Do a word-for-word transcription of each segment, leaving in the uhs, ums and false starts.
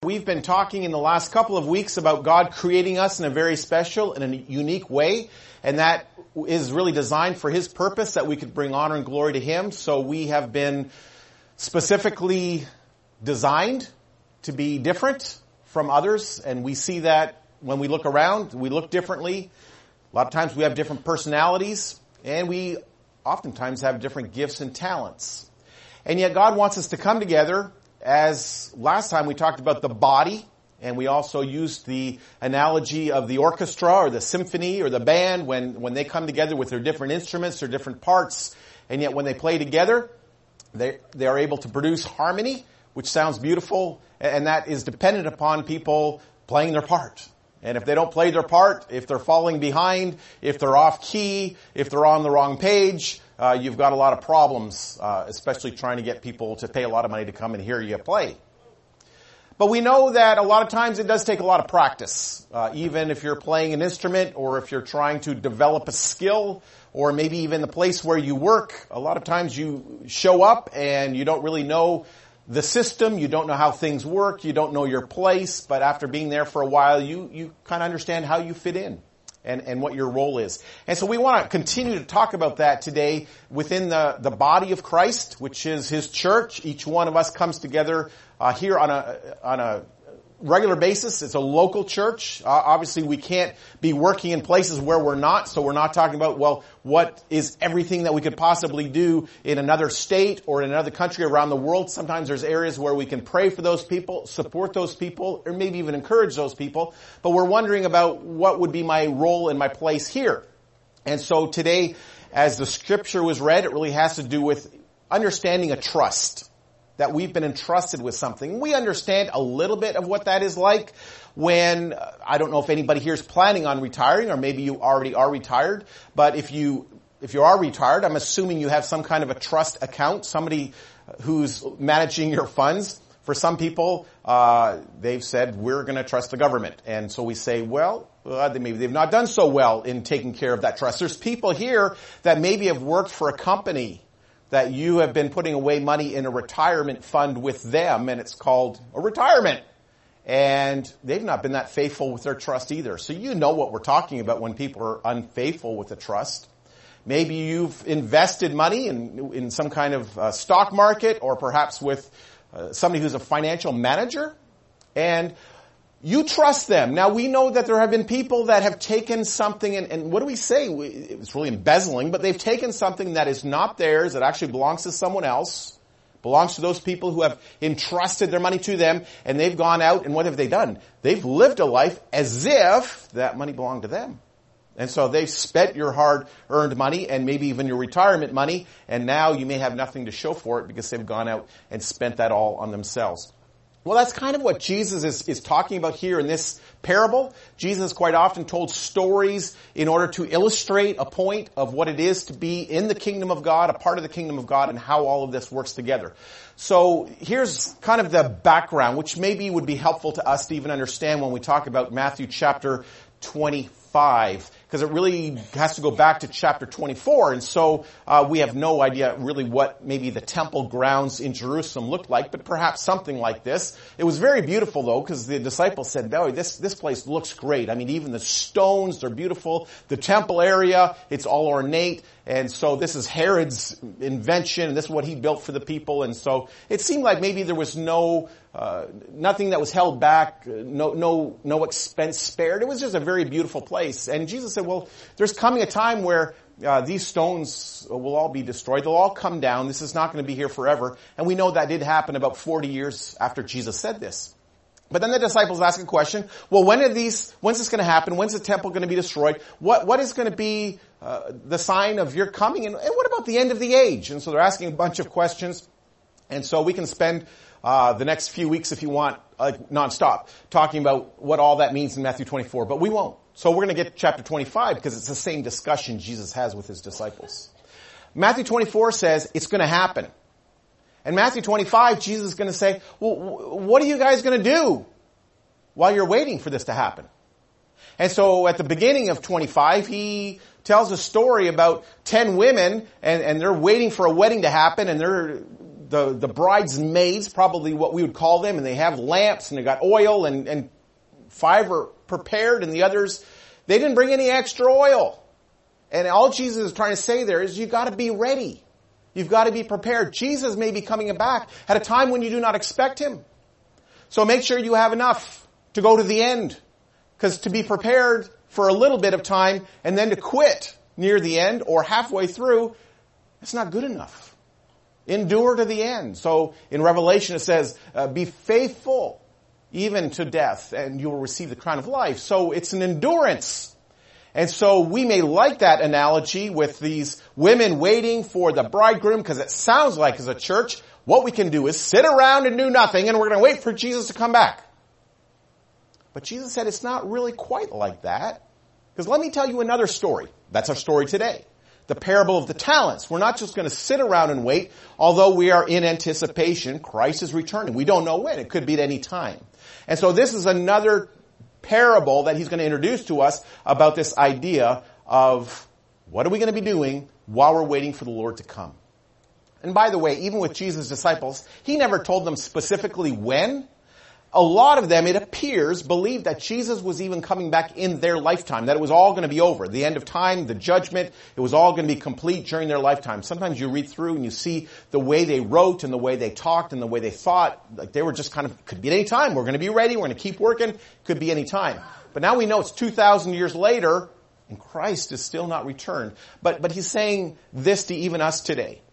We've been talking in the last couple of weeks about God creating us in a very special and a unique way, and that is really designed for His purpose, that we could bring honor and glory to Him. So we have been specifically designed to be different from others, and we see that when we look around, we look differently. A lot of times we have different personalities, and we oftentimes have different gifts and talents. And yet God wants us to come together. As last time we talked about the body, and we also used the analogy of the orchestra or the symphony or the band when, when they come together with their different instruments, their different parts, and yet when they play together, they, they are able to produce harmony, which sounds beautiful, and that is dependent upon people playing their part. And if they don't play their part, if they're falling behind, if they're off key, if they're on the wrong page, uh, you've got a lot of problems, uh, especially trying to get people to pay a lot of money to come and hear you play. But we know that a lot of times it does take a lot of practice, uh, even if you're playing an instrument or if you're trying to develop a skill or maybe even the place where you work. A lot of times you show up and you don't really know the system, you don't know how things work, you don't know your place, but after being there for a while, you, you kind of understand how you fit in and, and what your role is. And so we want to continue to talk about that today within the, the body of Christ, which is His church. Each one of us comes together uh, here on a, on a regular basis. It's a local church. Uh, obviously, we can't be working in places where we're not, so we're not talking about, well, what is everything that we could possibly do in another state or in another country around the world. Sometimes there's areas where we can pray for those people, support those people, or maybe even encourage those people. But we're wondering about what would be my role and my place here. And so today, as the scripture was read, it really has to do with understanding a trust. That we've been entrusted with something. We understand a little bit of what that is like when, uh, I don't know if anybody here is planning on retiring, or maybe you already are retired, but if you, if you are retired, I'm assuming you have some kind of a trust account, somebody who's managing your funds. For some people, uh, they've said, we're gonna trust the government. And so we say, well, uh, maybe they've not done so well in taking care of that trust. There's people here that maybe have worked for a company that you have been putting away money in a retirement fund with them, and it's called a retirement. And they've not been that faithful with their trust either. So you know what we're talking about when people are unfaithful with the trust. Maybe you've invested money in, in some kind of uh, stock market, or perhaps with uh, somebody who's a financial manager, and you trust them. Now, we know that there have been people that have taken something, and, and what do we say? We, it's really embezzling, but they've taken something that is not theirs, that actually belongs to someone else, belongs to those people who have entrusted their money to them, and they've gone out, and what have they done? They've lived a life as if that money belonged to them. And so they've spent your hard-earned money and maybe even your retirement money, and now you may have nothing to show for it because they've gone out and spent that all on themselves. Well, that's kind of what Jesus is, is talking about here in this parable. Jesus quite often told stories in order to illustrate a point of what it is to be in the kingdom of God, a part of the kingdom of God, and how all of this works together. So here's kind of the background, which maybe would be helpful to us to even understand when we talk about Matthew chapter twenty-five, because it really has to go back to chapter twenty-four, and so uh, we have no idea really what maybe the temple grounds in Jerusalem looked like, but perhaps something like this. It was very beautiful though, because the disciples said, "Oh, this this place looks great. I mean, even the stones, they're beautiful. The temple area, it's all ornate." And so this is Herod's invention, and this is what he built for the people. And so it seemed like maybe there was no, uh, nothing that was held back, no, no, no expense spared. It was just a very beautiful place. And Jesus said, well, there's coming a time where uh, these stones will all be destroyed. They'll all come down. This is not going to be here forever. And we know that did happen about forty years after Jesus said this. But then the disciples ask a question, well, when are these, when's this going to happen? When's the temple going to be destroyed? What, what is going to be uh, the sign of your coming? And, and what about the end of the age? And so they're asking a bunch of questions. And so we can spend uh the next few weeks, if you want, like nonstop, talking about what all that means in Matthew twenty-four. But we won't. So we're going to get to chapter twenty-five because it's the same discussion Jesus has with His disciples. Matthew twenty-four says it's going to happen. And Matthew twenty-five, Jesus is going to say, well, what are you guys going to do while you're waiting for this to happen? And so at the beginning of twenty-five, He tells a story about ten women, and, and they're waiting for a wedding to happen, and they're the, the bridesmaids, probably what we would call them, and they have lamps and they got oil and, and five are prepared and the others, they didn't bring any extra oil. And all Jesus is trying to say there is you got to be ready. You've got to be prepared. Jesus may be coming back at a time when you do not expect him. So make sure you have enough to go to the end. Because to be prepared for a little bit of time and then to quit near the end or halfway through, it's not good enough. Endure to the end. So in Revelation it says, uh, be faithful even to death and you will receive the crown of life. So it's an endurance. And so we may like that analogy with these women waiting for the bridegroom because it sounds like as a church, what we can do is sit around and do nothing and we're going to wait for Jesus to come back. But Jesus said it's not really quite like that. Because let me tell you another story. That's our story today. The parable of the talents. We're not just going to sit around and wait, although we are in anticipation. Christ is returning. We don't know when. It could be at any time. And so this is another parable that he's going to introduce to us about this idea of what are we going to be doing while we're waiting for the Lord to come. And by the way, even with Jesus' disciples, he never told them specifically when. A lot of them, it appears, believed that Jesus was even coming back in their lifetime, that it was all going to be over. The end of time, the judgment, it was all going to be complete during their lifetime. Sometimes you read through and you see the way they wrote and the way they talked and the way they thought, like they were just kind of, could be any time. We're going to be ready. We're going to keep working. Could be any time. But now we know it's two thousand years later and Christ is still not returned. But, but he's saying this to even us today.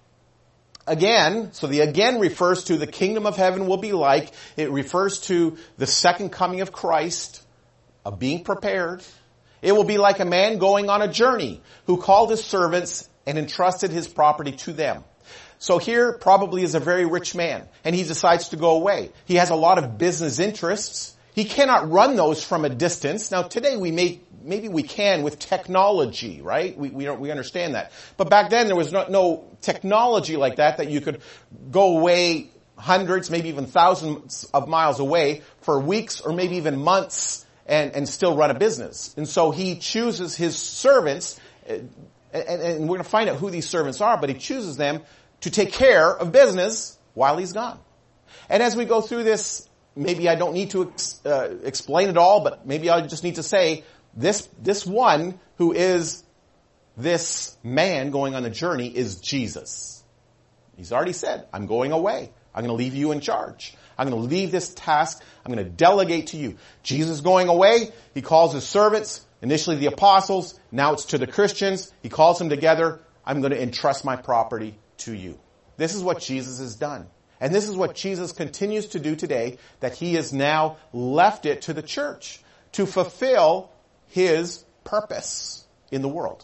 Again, so the again refers to the kingdom of heaven will be like. It refers to the second coming of Christ, of being prepared. It will be like a man going on a journey who called his servants and entrusted his property to them. So here probably is a very rich man and he decides to go away. He has a lot of business interests. He cannot run those from a distance. Now today we may, maybe we can with technology, right? We, we don't, we understand that. But back then there was no, no technology like that, that you could go away hundreds, maybe even thousands of miles away for weeks or maybe even months and, and still run a business. And so he chooses his servants, and, and, and we're going to find out who these servants are, but he chooses them to take care of business while he's gone. And as we go through this, maybe I don't need to ex, uh, explain it all, but maybe I just need to say this, this one who is this man going on the journey is Jesus. He's already said, I'm going away. I'm going to leave you in charge. I'm going to leave this task. I'm going to delegate to you. Jesus going away. He calls his servants, initially the apostles. Now it's to the Christians. He calls them together. I'm going to entrust my property to you. This is what Jesus has done. And this is what Jesus continues to do today, that he has now left it to the church to fulfill his purpose in the world.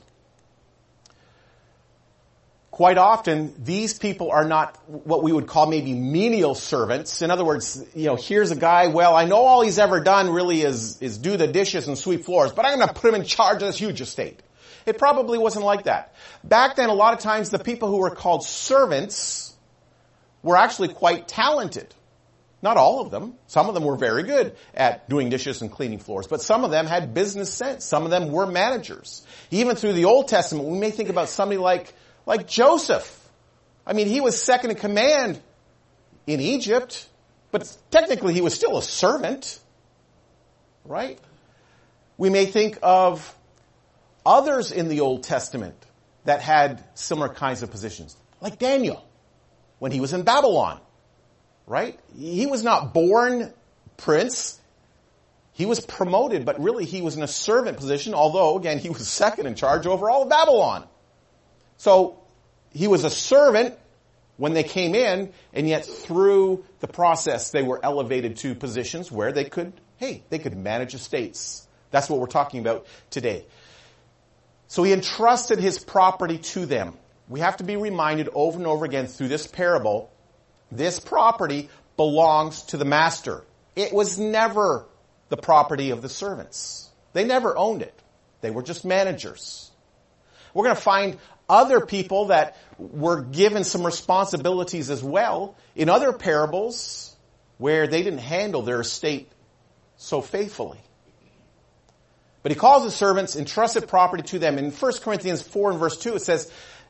Quite often, these people are not what we would call maybe menial servants. In other words, you know, here's a guy, well, I know all he's ever done really is, is do the dishes and sweep floors, but I'm going to put him in charge of this huge estate. It probably wasn't like that. Back then, a lot of times, the people who were called servants were actually quite talented. Not all of them. Some of them were very good at doing dishes and cleaning floors, but some of them had business sense. Some of them were managers. Even through the Old Testament, we may think about somebody like Like Joseph. I mean, he was second in command in Egypt, but technically he was still a servant, right? We may think of others in the Old Testament that had similar kinds of positions, like Daniel, when he was in Babylon, right? He was not born prince. He was promoted, but really he was in a servant position, although, again, he was second in charge over all of Babylon. So he was a servant when they came in, and yet through the process they were elevated to positions where they could, hey, they could manage estates. That's what we're talking about today. So he entrusted his property to them. We have to be reminded over and over again through this parable, this property belongs to the master. It was never the property of the servants. They never owned it. They were just managers. We're going to find other people that were given some responsibilities as well in other parables where they didn't handle their estate so faithfully. But he calls his servants, entrusted property to them. In First Corinthians four and verse two, it says,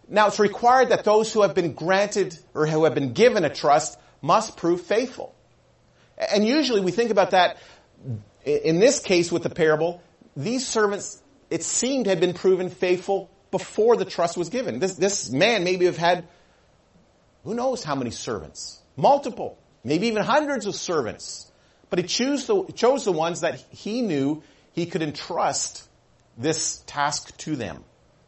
Now it's required that those who have been granted or who have been given a trust must prove faithful. And usually we think about that in this case with the parable. These servants, it seemed, had been proven faithful before the trust was given. This, this man maybe have had, who knows how many servants? Multiple, maybe even hundreds of servants. But he chose the, chose the ones that he knew he could entrust this task to them.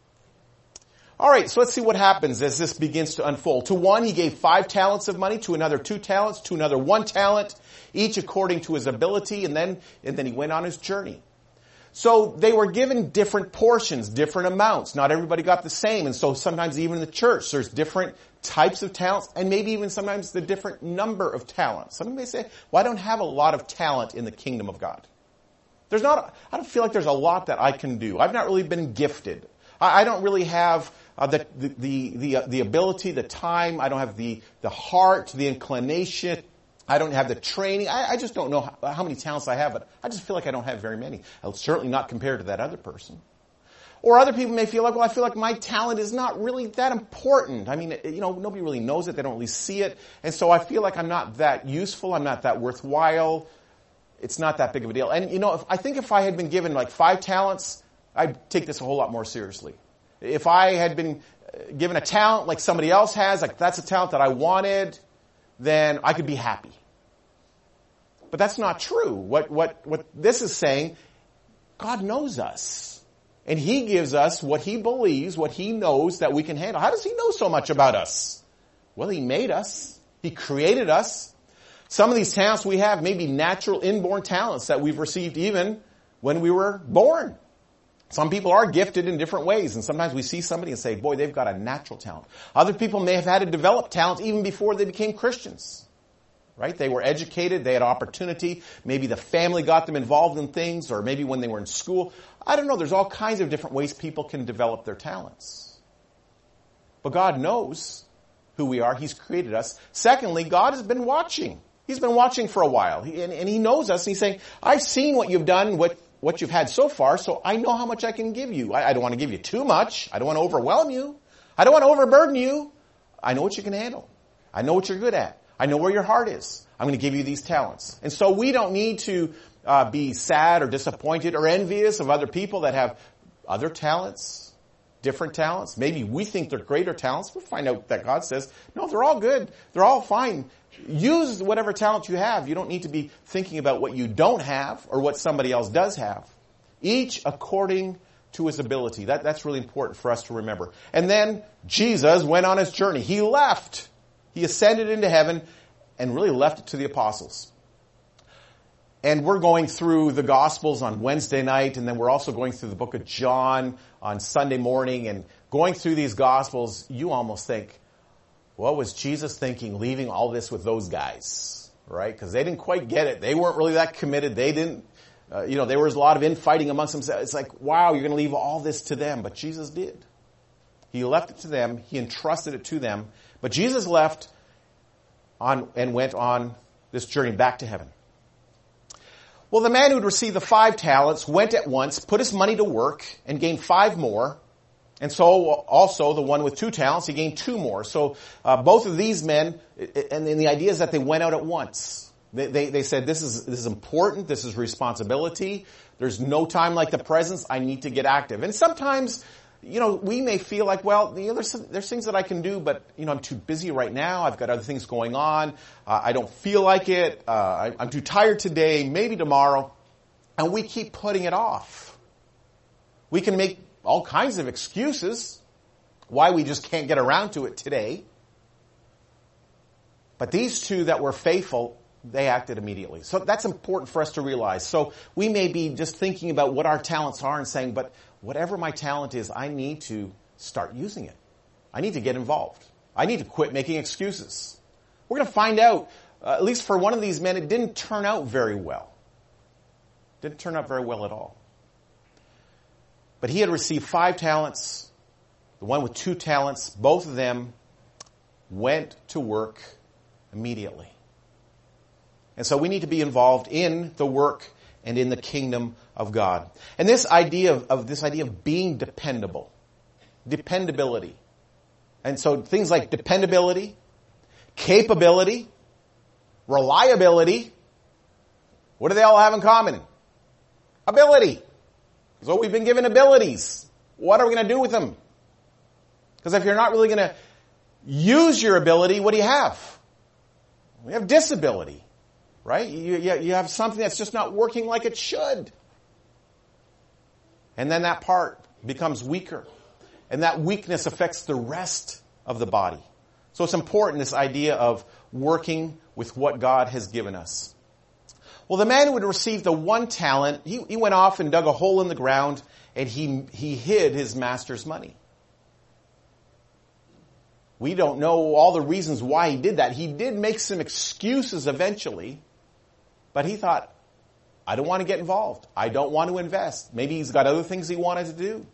All right, so let's see what happens as this begins to unfold. To one, he gave five talents of money, to another two talents, to another one talent, each according to his ability, and then, and then he went on his journey. So they were given different portions, different amounts. Not everybody got the same, and so sometimes even in the church, there's different types of talents, and maybe even sometimes the different number of talents. Some may say, well, I don't have a lot of talent in the kingdom of God. There's not, I don't feel like there's a lot that I can do. I've not really been gifted. I, I don't really have uh, the, the, the, the, uh, the ability, the time. I don't have the, the heart, the inclination. I don't have the training. I, I just don't know how, how many talents I have, but I just feel like I don't have very many. Certainly not compared to that other person. Or other people may feel like, well, I feel like my talent is not really that important. I mean, you know, nobody really knows it. They don't really see it. And so I feel like I'm not that useful. I'm not that worthwhile. It's not that big of a deal. And, you know, if, I think if I had been given like five talents, I'd take this a whole lot more seriously. If I had been given a talent like somebody else has, like that's a talent that I wanted, then I could be happy. But that's not true. What, what, what this is saying, God knows us. And He gives us what He believes, what He knows that we can handle. How does He know so much about us? Well, He made us. He created us. Some of these talents we have may be natural inborn talents that we've received even when we were born. Some people are gifted in different ways, and sometimes we see somebody and say, boy, they've got a natural talent. Other people may have had to develop talents even before they became Christians. Right? They were educated, they had opportunity, maybe the family got them involved in things, or maybe when they were in school. I don't know, there's all kinds of different ways people can develop their talents. But God knows who we are, He's created us. Secondly, God has been watching. He's been watching for a while, he, and, and He knows us, and He's saying, I've seen what you've done, what, what you've had so far, so I know how much I can give you. I, I don't want to give you too much. I don't want to overwhelm you. I don't want to overburden you. I know what you can handle. I know what you're good at. I know where your heart is. I'm going to give you these talents. And so we don't need to uh, be sad or disappointed or envious of other people that have other talents, different talents. Maybe we think they're greater talents. We'll find out that God says, no, they're all good. They're all fine. Use whatever talent you have. You don't need to be thinking about what you don't have or what somebody else does have. Each according to his ability. That, that's really important for us to remember. And then Jesus went on His journey. He left. He ascended into heaven and really left it to the apostles. And we're going through the Gospels on Wednesday night, and then we're also going through the book of John on Sunday morning. And going through these Gospels, you almost think, what was Jesus thinking leaving all this with those guys? Right? Because they didn't quite get it. They weren't really that committed. They didn't, uh, you know, there was a lot of infighting amongst themselves. It's like, wow, you're going to leave all this to them. But Jesus did. He left it to them. He entrusted it to them. But Jesus left on and went on this journey back to heaven. Well, the man who had received the five talents went at once, put his money to work, and gained five more. And so also the one with two talents, he gained two more. So uh, both of these men, and, and the idea is that they went out at once. They, they, they said, this is, this is important, this is responsibility. There's no time like the present, I need to get active. And sometimes, you know, we may feel like, well, you know, there's, there's things that I can do, but, you know, I'm too busy right now. I've got other things going on. Uh, I don't feel like it. Uh, I, I'm too tired today, maybe tomorrow. And we keep putting it off. We can make all kinds of excuses why we just can't get around to it today. But these two that were faithful, they acted immediately. So that's important for us to realize. So we may be just thinking about what our talents are and saying, but whatever my talent is, I need to start using it. I need to get involved. I need to quit making excuses. We're going to find out, uh, at least for one of these men, it didn't turn out very well. Didn't turn out very well at all. But he had received five talents. The one with two talents, both of them went to work immediately. And so we need to be involved in the work and in the kingdom of God. And this idea of, of this idea of being dependable, dependability. And so things like dependability, capability, reliability, what do they all have in common? Ability. So we've been given abilities. What are we going to do with them? Because if you're not really going to use your ability, what do you have? We have disability, right? You, you, you have something that's just not working like it should. And then that part becomes weaker. And that weakness affects the rest of the body. So it's important, this idea of working with what God has given us. Well, the man who had received the one talent, he, he went off and dug a hole in the ground, and he, he hid his master's money. We don't know all the reasons why he did that. He did make some excuses eventually, but he thought, I don't want to get involved. I don't want to invest. Maybe he's got other things he wanted to do.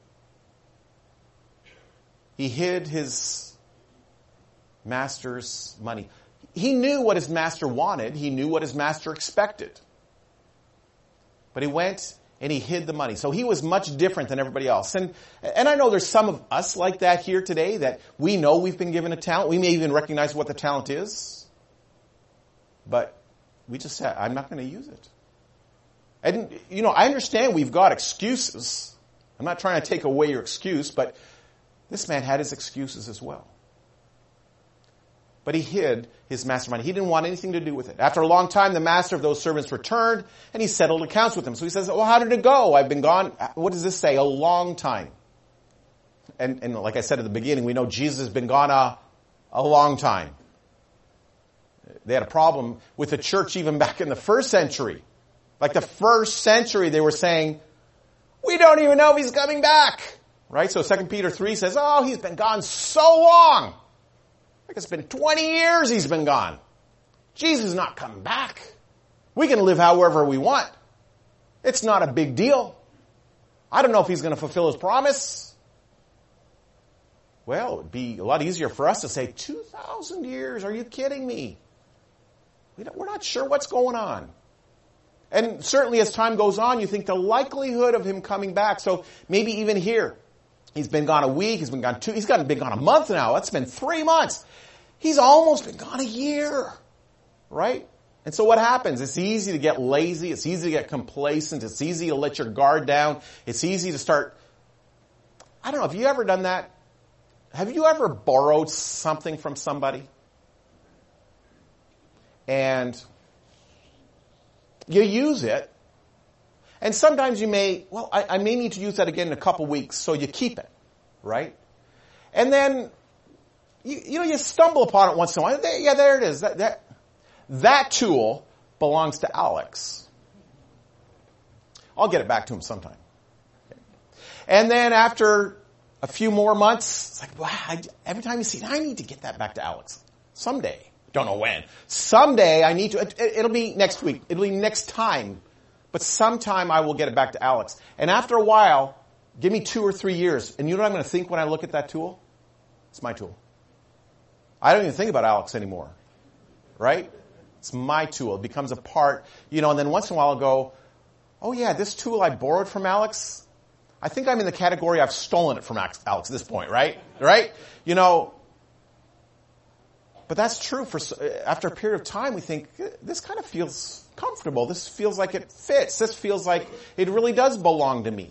He hid his master's money. He knew what his master wanted. He knew what his master expected. But he went and he hid the money. So he was much different than everybody else. And, and I know there's some of us like that here today, that we know we've been given a talent. We may even recognize what the talent is. But we just said, I'm not going to use it. And, you know, I understand we've got excuses. I'm not trying to take away your excuse, but this man had his excuses as well. But he hid his master money. He didn't want anything to do with it. After a long time, the master of those servants returned, and he settled accounts with them. So he says, well, how did it go? I've been gone. What does this say? A long time. And, and like I said at the beginning, we know Jesus has been gone a, a long time. They had a problem with the church even back in the first century. Like the first century, they were saying, we don't even know if he's coming back. Right? So Second Peter three says, oh, he's been gone so long. Like it's been twenty years he's been gone. Jesus is not coming back. We can live however we want. It's not a big deal. I don't know if he's going to fulfill his promise. Well, it would be a lot easier for us to say, two thousand years? Are you kidding me? We don't, we're not sure what's going on. And certainly as time goes on, you think the likelihood of him coming back. So maybe even here, he's been gone a week, he's been gone two, he's been gone a month now. That's been three months. He's almost been gone a year. Right? And so what happens? It's easy to get lazy. It's easy to get complacent. It's easy to let your guard down. It's easy to start. I don't know. Have you ever done that? Have you ever borrowed something from somebody? And you use it. And sometimes you may, well, I, I may need to use that again in a couple weeks, so you keep it, right? And then, you, you know, you stumble upon it once in a while. There, yeah, there it is. That, that, that tool belongs to Alex. I'll get it back to him sometime. Okay. And then after a few more months, it's like, wow, I, every time you see it, I need to get that back to Alex. Someday. Don't know when. Someday I need to, it, it, it'll be next week. It'll be next time. But sometime I will get it back to Alex. And after a while, give me two or three years. And you know what I'm going to think when I look at that tool? It's my tool. I don't even think about Alex anymore. Right? It's my tool. It becomes a part, you know, and then once in a while I'll go, oh yeah, this tool I borrowed from Alex, I think I'm in the category I've stolen it from Alex at this point, right? Right? You know, but that's true. For after a period of time, we think, this kind of feels comfortable. This feels like it fits. This feels like it really does belong to me.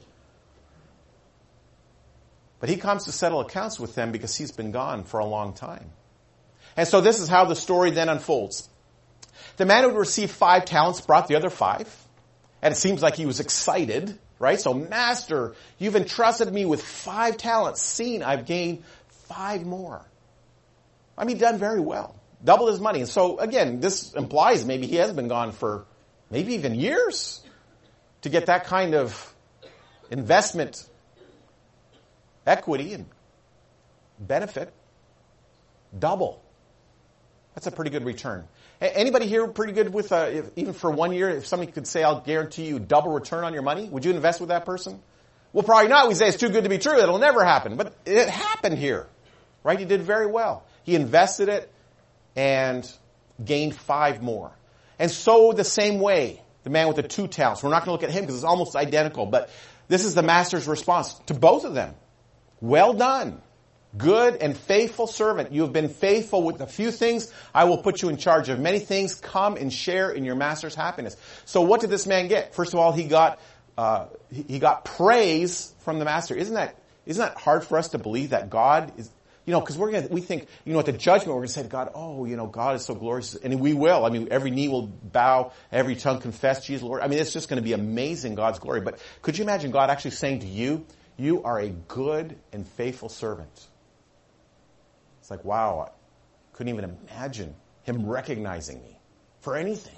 But he comes to settle accounts with them because he's been gone for a long time. And so this is how the story then unfolds. The man who had received five talents brought the other five. And it seems like he was excited, right? So, Master, you've entrusted me with five talents. Seen, I've gained five more. I mean, done very well. Doubled his money. And so, again, this implies maybe he has been gone for maybe even years to get that kind of investment equity and benefit. Double. That's a pretty good return. Anybody here pretty good with, uh, if, even for one year, if somebody could say, I'll guarantee you double return on your money, would you invest with that person? Well, probably not. We say it's too good to be true. It'll never happen. But it happened here. Right? He did very well. He invested it and gained five more. And so the same way, the man with the two talents. We're not going to look at him because it's almost identical. But this is the master's response to both of them. Well done. Good and faithful servant. You have been faithful with a few things. I will put you in charge of many things. Come and share in your master's happiness. So what did this man get? First of all, he got, uh, he got praise from the master. Isn't that, isn't that hard for us to believe that God is, you know, because we're going to, we think, you know, at the judgment, we're going to say to God, oh, you know, God is so glorious. And we will. I mean, every knee will bow, every tongue confess Jesus, Lord. I mean, it's just going to be amazing, God's glory. But could you imagine God actually saying to you, you are a good and faithful servant? It's like, wow, I couldn't even imagine him recognizing me for anything.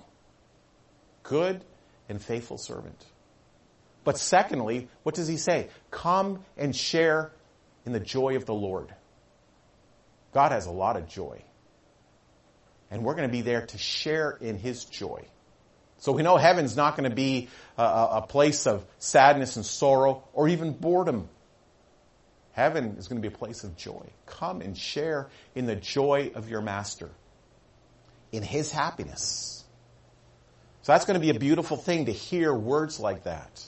Good and faithful servant. But secondly, what does he say? Come and share in the joy of the Lord. God has a lot of joy. And we're going to be there to share in his joy. So we know heaven's not going to be a, a place of sadness and sorrow or even boredom. Heaven is going to be a place of joy. Come and share in the joy of your master, in his happiness. So that's going to be a beautiful thing to hear words like that.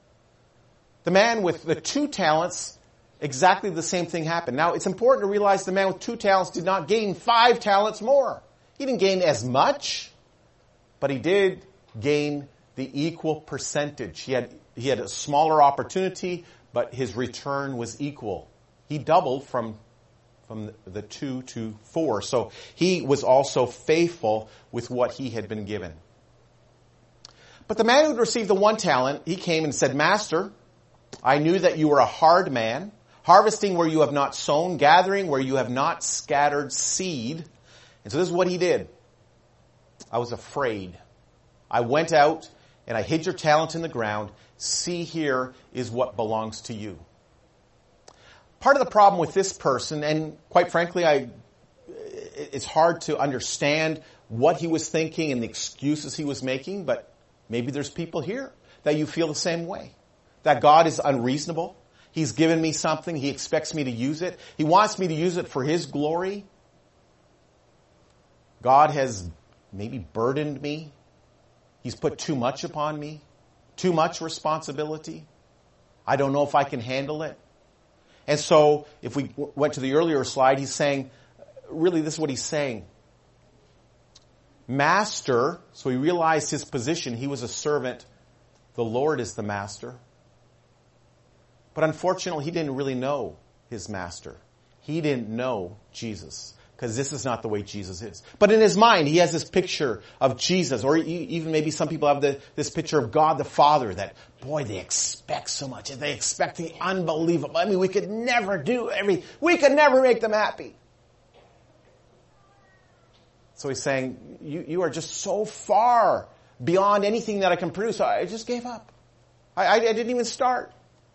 The man with the two talents, exactly the same thing happened. Now, it's important to realize the man with two talents did not gain five talents more. He didn't gain as much, but he did gain the equal percentage. He had, he had a smaller opportunity, but his return was equal. He doubled from, from the two to four. So he was also faithful with what he had been given. But the man who had received the one talent, he came and said, Master, I knew that you were a hard man, harvesting where you have not sown, gathering where you have not scattered seed. And so this is what he did. I was afraid. I went out and I hid your talent in the ground. See, here is what belongs to you. Part of the problem with this person, and quite frankly, I, it's hard to understand what he was thinking and the excuses he was making, but maybe there's people here that you feel the same way. That God is unreasonable. He's given me something. He expects me to use it. He wants me to use it for his glory. God has maybe burdened me. He's put too much upon me. Too much responsibility. I don't know if I can handle it. And so, if we went to the earlier slide, he's saying, really this is what he's saying. Master, so he realized his position. He was a servant. The Lord is the master. But unfortunately, he didn't really know his master. He didn't know Jesus. Because this is not the way Jesus is. But in his mind, he has this picture of Jesus, or even maybe some people have the, this picture of God the Father that, boy, they expect so much. They expect the unbelievable. I mean, we could never do everything. We could never make them happy. So he's saying, you, you are just so far beyond anything that I can produce. I just gave up. I, I, I didn't even start.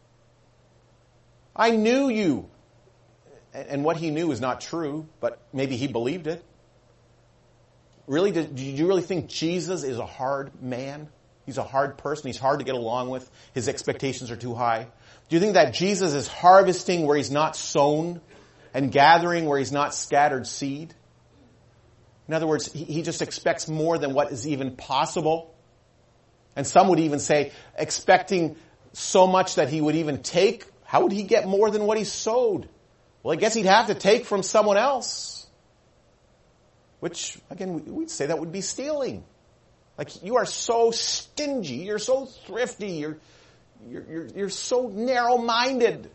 I knew you. And what he knew is not true, but maybe he believed it. Really, did, did you really think Jesus is a hard man? He's a hard person. He's hard to get along with. His expectations are too high. Do you think that Jesus is harvesting where he's not sown and gathering where he's not scattered seed? In other words, he, he just expects more than what is even possible. And some would even say, expecting so much that he would even take. How would he get more than what he sowed? Well, I guess he'd have to take from someone else. Which, again, we'd say that would be stealing. Like, you are so stingy, you're so thrifty, you're, you're, you're, you're so narrow-minded.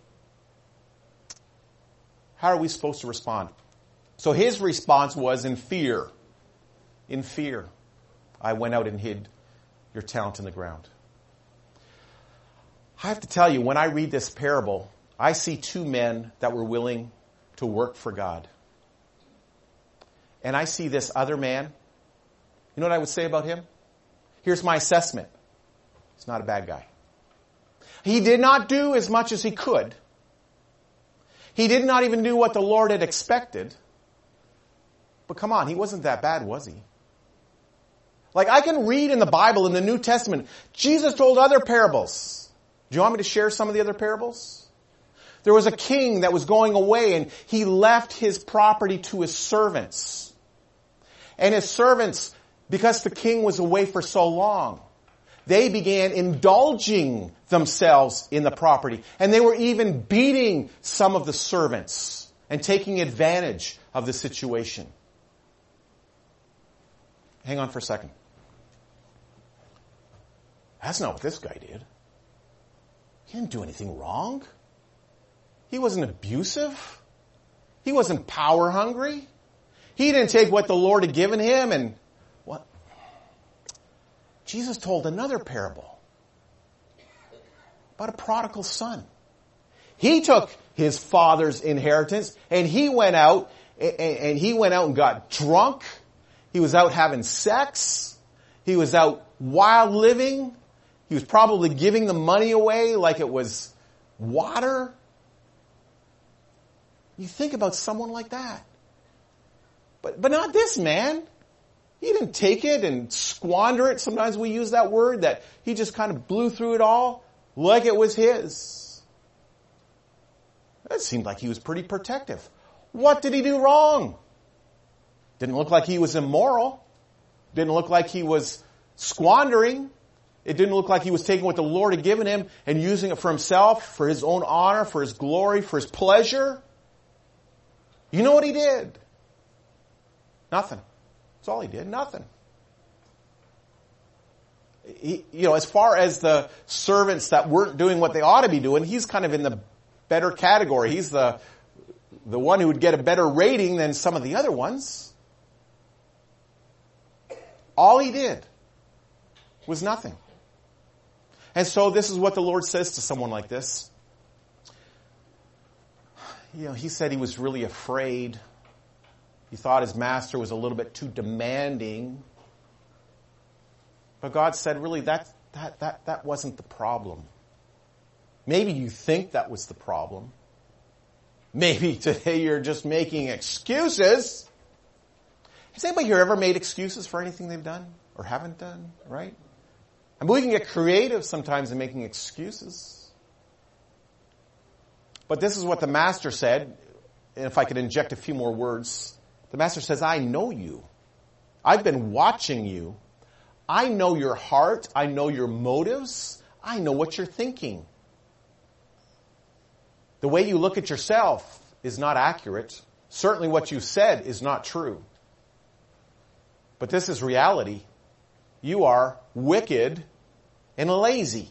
How are we supposed to respond? So his response was in fear. In fear. I went out and hid your talent in the ground. I have to tell you, when I read this parable, I see two men that were willing to work for God. And I see this other man. You know what I would say about him? Here's my assessment. He's not a bad guy. He did not do as much as he could. He did not even do what the Lord had expected. But come on, he wasn't that bad, was he? Like, I can read in the Bible, in the New Testament, Jesus told other parables. Do you want me to share some of the other parables? There was a king that was going away and he left his property to his servants. And his servants, because the king was away for so long, they began indulging themselves in the property. And they were even beating some of the servants and taking advantage of the situation. Hang on for a second. That's not what this guy did. He didn't do anything wrong. He wasn't abusive. He wasn't power hungry. He didn't take what the Lord had given him and what? Jesus told another parable about a prodigal son. He took his father's inheritance and he went out and he went out and got drunk. He was out having sex. He was out wild living. He was probably giving the money away like it was water. You think about someone like that. But, but not this man. He didn't take it and squander it. Sometimes we use that word, that he just kind of blew through it all like it was his. It seemed like he was pretty protective. What did he do wrong? Didn't look like he was immoral. Didn't look like he was squandering. It didn't look like he was taking what the Lord had given him and using it for himself, for his own honor, for his glory, for his pleasure. You know what he did? Nothing. That's all he did. Nothing. He, you know, as far as the servants that weren't doing what they ought to be doing, he's kind of in the better category. He's the, the one who would get a better rating than some of the other ones. All he did was nothing. And so this is what the Lord says to someone like this. You know, he said he was really afraid. He thought his master was a little bit too demanding. But God said, really, that, that, that, that wasn't the problem. Maybe you think that was the problem. Maybe today you're just making excuses. Has anybody here ever made excuses for anything they've done or haven't done, right? I mean, we can get creative sometimes in making excuses. But this is what the master said, and if I could inject a few more words. The master says, I know you. I've been watching you. I know your heart. I know your motives. I know what you're thinking. The way you look at yourself is not accurate. Certainly what you said is not true. But this is reality. You are wicked and lazy.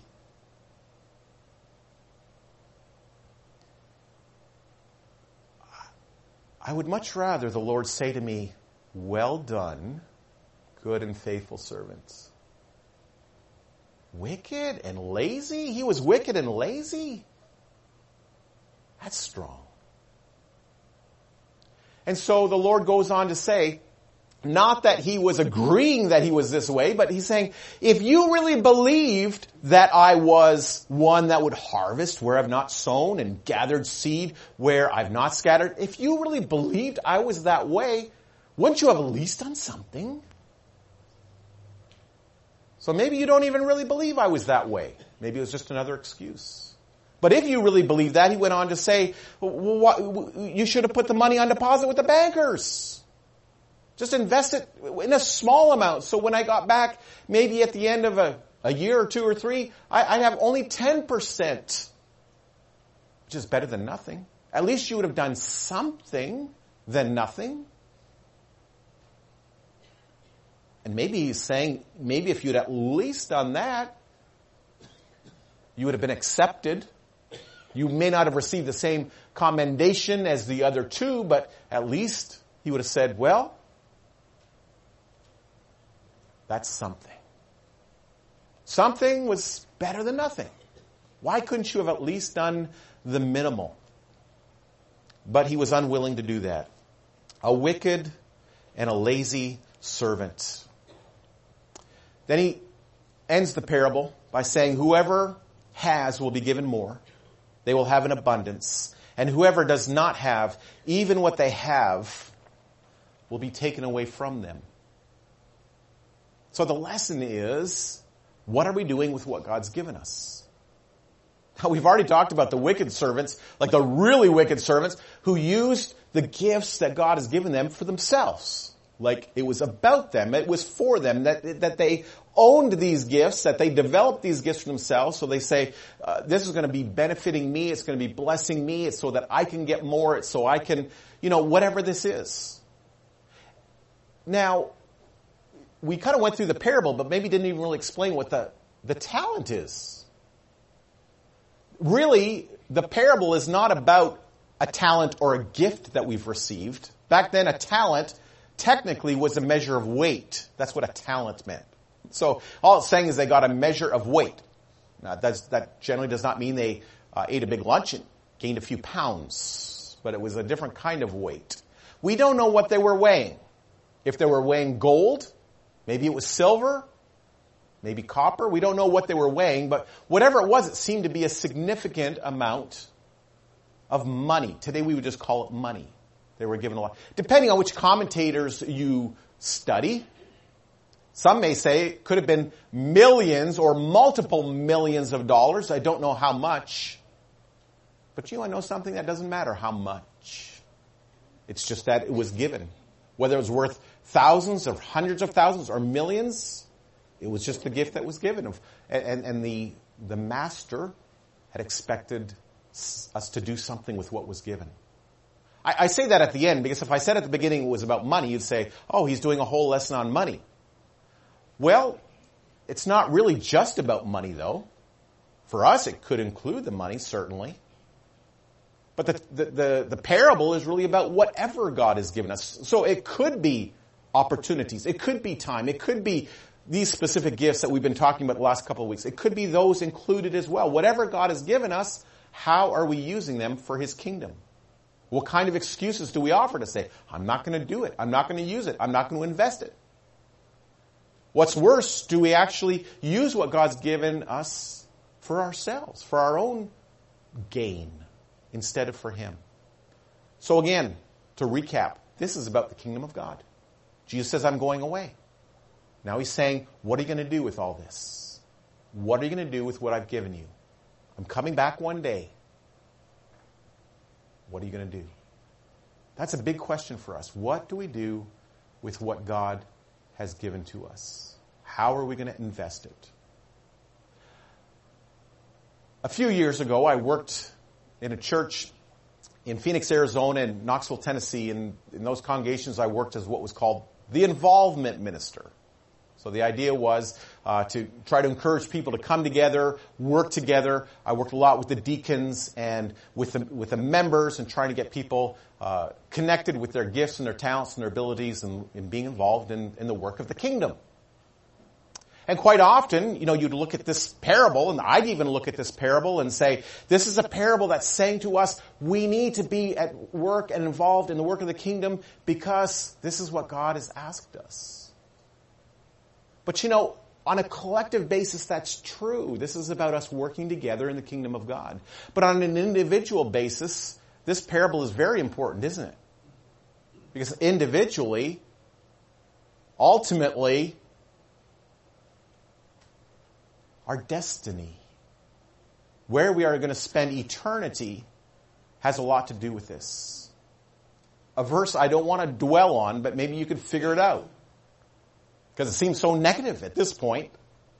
I would much rather the Lord say to me, well done, good and faithful servants. Wicked and lazy? He was wicked and lazy? That's strong. And so the Lord goes on to say, not that he was agreeing that he was this way, but he's saying, if you really believed that I was one that would harvest where I've not sown and gathered seed where I've not scattered, if you really believed I was that way, wouldn't you have at least done something? So maybe you don't even really believe I was that way. Maybe it was just another excuse. But if you really believe that, he went on to say, well, what, you should have put the money on deposit with the bankers. Just invest it in a small amount. So when I got back, maybe at the end of a, a year or two or three, I, I'd have only ten percent, which is better than nothing. At least you would have done something than nothing. And maybe he's saying, maybe if you'd at least done that, you would have been accepted. You may not have received the same commendation as the other two, but at least he would have said, well, that's something. Something was better than nothing. Why couldn't you have at least done the minimal? But he was unwilling to do that. A wicked and a lazy servant. Then he ends the parable by saying, whoever has will be given more. They will have an abundance. And whoever does not have, even what they have, will be taken away from them. So the lesson is, what are we doing with what God's given us? Now, we've already talked about the wicked servants, like the really wicked servants, who used the gifts that God has given them for themselves. Like it was about them, it was for them, that, that they owned these gifts, that they developed these gifts for themselves. So they say, uh, this is going to be benefiting me. It's going to be blessing me. It's so that I can get more. It's so I can, you know, whatever this is. Now, we kind of went through the parable, but maybe didn't even really explain what the, the talent is. Really, the parable is not about a talent or a gift that we've received. Back then, a talent technically was a measure of weight. That's what a talent meant. So all it's saying is they got a measure of weight. Now, that's, that generally does not mean they uh, ate a big lunch and gained a few pounds, but it was a different kind of weight. We don't know what they were weighing. If they were weighing gold, maybe it was silver, maybe copper. We don't know what they were weighing, but whatever it was, it seemed to be a significant amount of money. Today we would just call it money. They were given a lot. Depending on which commentators you study, some may say it could have been millions or multiple millions of dollars. I don't know how much. But you want to know something? That doesn't matter how much. It's just that it was given. Whether it was worth thousands or hundreds of thousands or millions, it was just the gift that was given. And, and, and the, the master had expected us to do something with what was given. I, I say that at the end because if I said at the beginning it was about money, you'd say, oh, he's doing a whole lesson on money. Well, it's not really just about money, though. For us, it could include the money, certainly. But the, the, the, the parable is really about whatever God has given us. So it could be opportunities. It could be time. It could be these specific gifts that we've been talking about the last couple of weeks. It could be those included as well. Whatever God has given us, how are we using them for His kingdom? What kind of excuses do we offer to say, I'm not going to do it. I'm not going to use it. I'm not going to invest it. What's worse, do we actually use what God's given us for ourselves, for our own gain, instead of for Him? So again, to recap, this is about the kingdom of God. Jesus says, I'm going away. Now He's saying, what are you going to do with all this? What are you going to do with what I've given you? I'm coming back one day. What are you going to do? That's a big question for us. What do we do with what God has given to us? How are we going to invest it? A few years ago, I worked in a church in Phoenix, Arizona, and Knoxville, Tennessee. And in those congregations, I worked as what was called the involvement minister. So the idea was uh, to try to encourage people to come together, work together. I worked a lot with the deacons and with the, with the members and trying to get people uh, connected with their gifts and their talents and their abilities and, and being involved in, in the work of the kingdom. And quite often, you know, you'd look at this parable, and I'd even look at this parable and say, this is a parable that's saying to us, we need to be at work and involved in the work of the kingdom because this is what God has asked us. But you know, on a collective basis, that's true. This is about us working together in the kingdom of God. But on an individual basis, this parable is very important, isn't it? Because individually, ultimately, our destiny, where we are going to spend eternity, has a lot to do with this. A verse I don't want to dwell on, but maybe you could figure it out. Because it seems so negative at this point.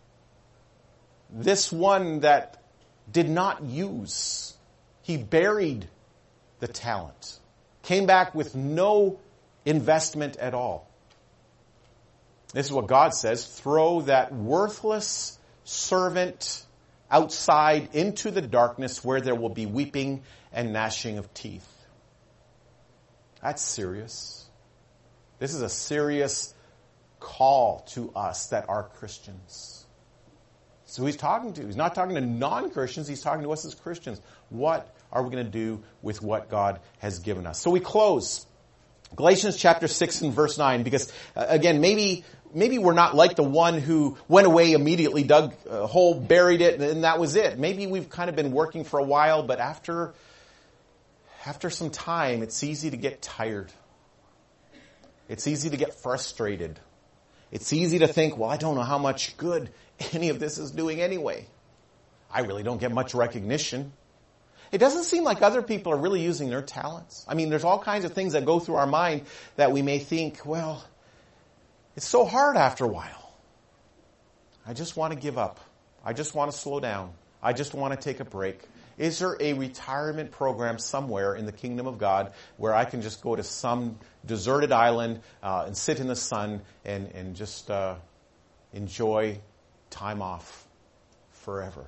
This one that did not use, he buried the talent, came back with no investment at all. This is what God says, throw that worthless servant outside into the darkness where there will be weeping and gnashing of teeth. That's serious. This is a serious call to us that are Christians. So he's talking to, he's not talking to non-Christians, he's talking to us as Christians. What are we going to do with what God has given us? So we close Galatians chapter six and verse nine, because uh, again, maybe maybe we're not like the one who went away immediately, dug a hole, buried it, and that was it. Maybe we've kind of been working for a while, but after after some time, it's easy to get tired. It's easy to get frustrated. It's easy to think, well, I don't know how much good any of this is doing anyway. I really don't get much recognition. It doesn't seem like other people are really using their talents. I mean, there's all kinds of things that go through our mind that we may think, well, it's so hard after a while. I just want to give up. I just want to slow down. I just want to take a break. Is there a retirement program somewhere in the kingdom of God where I can just go to some deserted island uh, and sit in the sun and, and just uh, enjoy time off forever?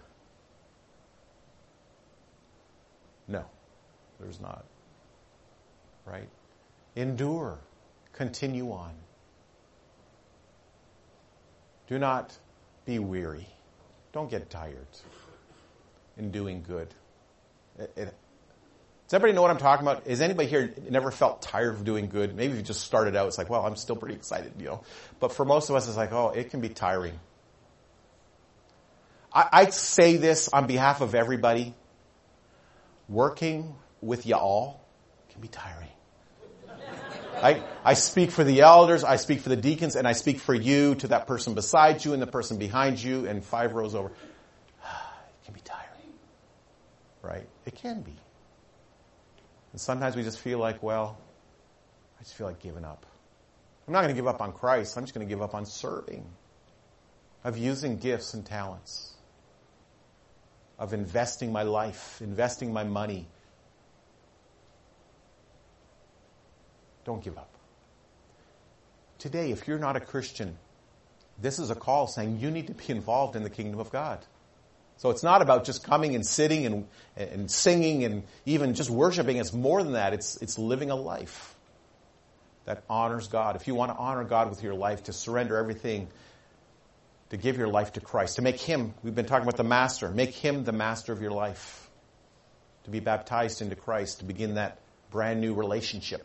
No, there's not. Right? Endure. Continue on. Do not be weary. Don't get tired in doing good. It, it, does everybody know what I'm talking about? Is anybody here never felt tired of doing good? Maybe if you just started out, it's like, well, I'm still pretty excited, you know. But for most of us, it's like, oh, it can be tiring. I, I say this on behalf of everybody. Working with y'all can be tiring. I, I speak for the elders, I speak for the deacons, and I speak for you to that person beside you and the person behind you and five rows over. It can be tiring. Right? It can be. And sometimes we just feel like, well, I just feel like giving up. I'm not going to give up on Christ. I'm just going to give up on serving. Of using gifts and talents. Of investing my life, investing my money. Don't give up. Today, if you're not a Christian, this is a call saying you need to be involved in the kingdom of God. So it's not about just coming and sitting and, and singing and even just worshiping. It's more than that. It's, it's living a life that honors God. If you want to honor God with your life, to surrender everything, to give your life to Christ, to make Him, we've been talking about the master, make Him the master of your life, to be baptized into Christ, to begin that brand new relationship.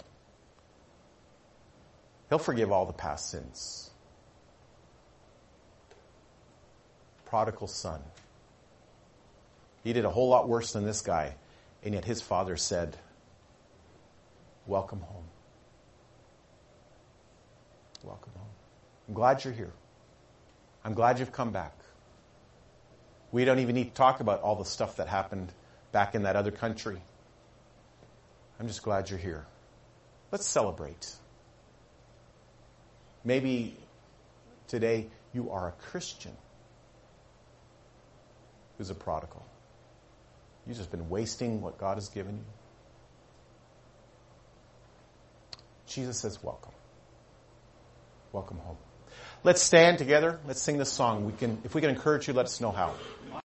He'll forgive all the past sins. Prodigal son. He did a whole lot worse than this guy, and yet his father said, welcome home. Welcome home. I'm glad you're here. I'm glad you've come back. We don't even need to talk about all the stuff that happened back in that other country. I'm just glad you're here. Let's celebrate. Maybe today you are a Christian who's a prodigal. You've just been wasting what God has given you. Jesus says, welcome. Welcome home. Let's stand together. Let's sing this song. We can, if we can encourage you, let us know how.